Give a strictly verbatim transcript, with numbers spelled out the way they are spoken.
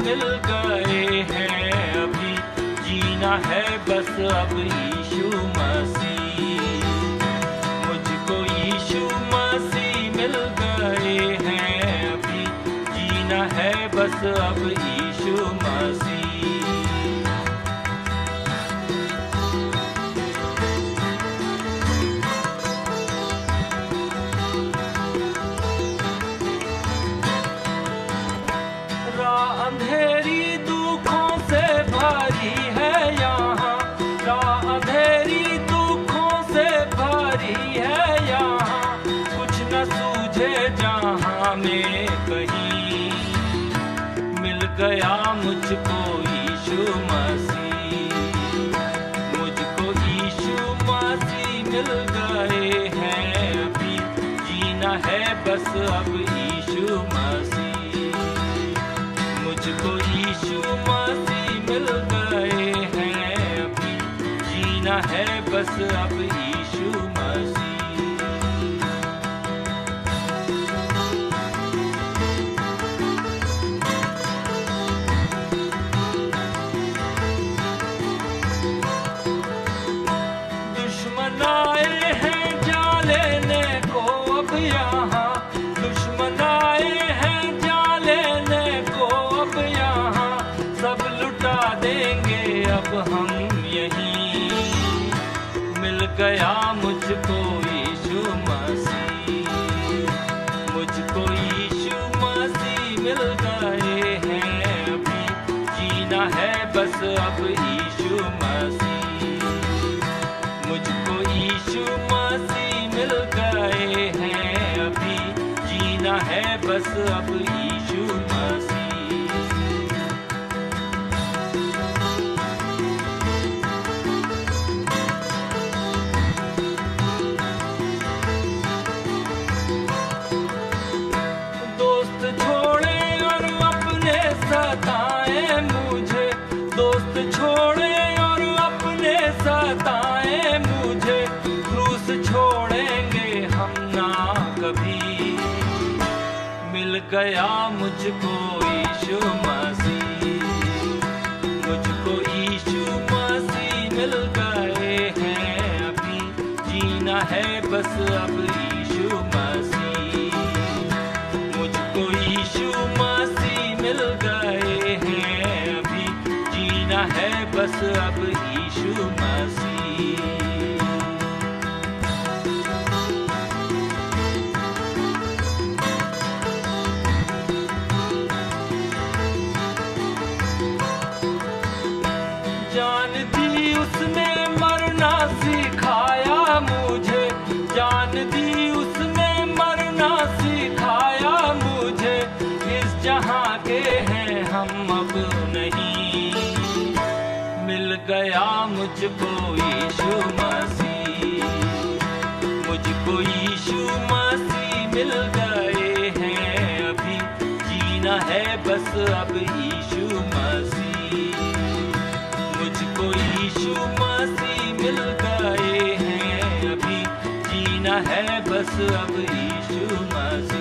मिल गए हैं, अभी जीना है बस अब यीशु मसीह। मुझको यीशु मसीह मिल गए हैं, अभी जीना है बस अब यीशु मसीह। राह अंधेरी दुखों से भरी है यहाँ, राह अंधेरी दुखों से भरी है यहाँ, कुछ न सूझे जहाँ में कहीं, मिल गया मुझको यीशु मसीह। मुझको यीशु मसीह मिल गए हैं, अभी जीना है बस अब यीशु मसीह। मुझको यीशु मसीह मिल गए हैं, अभी जीना है बस अब यीशु मसीह। दुश्मन आए हैं जा लेने को अब यहाँ, दुश्मन आए हैं जा लेने को अब यहाँ, सब लुटा देंगे अब हम यहीं, मिल गया मुझको यीशु मसीह। मुझको यीशु मसीह मिल गए हैं, अभी जीना है बस अब यीशु मसीह। मुझको यीशु मसीह मिल गए हैं, अभी जीना है बस अब यीशु मसीह। दोस्त छोड़े और अपने सताए मुझे, दोस्त छोड़े और अपने सताए मुझे, क्रूस छोड़ेंगे हम ना कभी, मिल गया मुझको यीशु मसीह। मुझको यीशु मसीह मिल गए हैं, अभी जीना है बस अब यीशु मसीह। मुझको यीशु मसीह मिल गए हैं, अभी जीना है बस अब यीशु मसीह। जान दी उसने मरना सिखाया मुझे, जान दी उसने मरना सिखाया मुझे, इस जहां के हैं हम अब नहीं, मिल गया मुझको यीशु मसीह। मुझको यीशु मसीह मिल गए हैं, अभी जीना है बस अब यीशु मसीह। मुझको यीशु मसीह मिल गए हैं, अभी जीना है बस अब यीशु मसीह।